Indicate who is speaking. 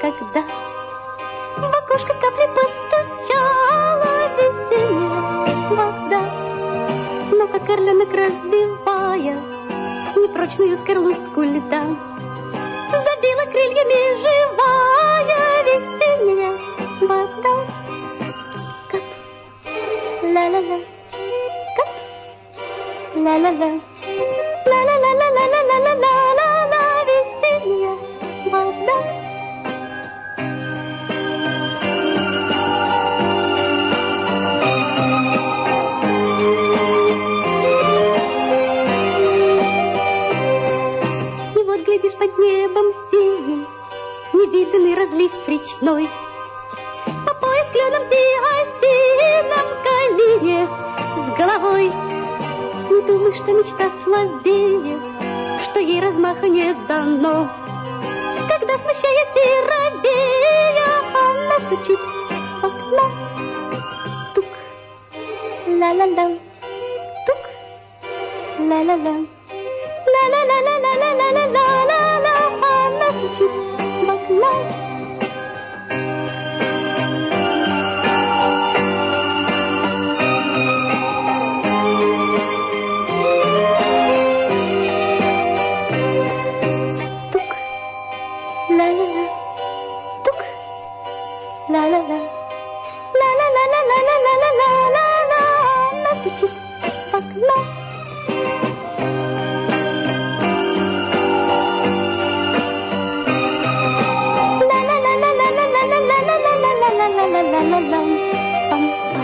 Speaker 1: когда в окошко капли постучала весенняя вода. Но как орленок, разбивая непрочную скорлупку льда, забила крыльями живая весенняя вода. Кап, ла-ла-ла, кап, ла-ла-ла, ла-ла-ла-ла-ла-ла-ла-ла-ла, весенняя вода. Глядишь, под небом синим невиданный разлив речной, по пояс кленом осином калине с головой. Не думай, что мечта слабее, что ей размаха не дано. Когда, смущаясь и робея, она стучит в окно. Тук, ла-ла-ла, тук, ла-ла-ла, ла-ла-ла-ла-ла-ла-ла-ла-ла, она стучит в окно. Тук, ла-ла-ла, тук, ла-ла-ла, ла-ла-ла-ла-ла-ла-ла-ла-ла, она стучит в окно. La la la la la la la la la la la la la la la la.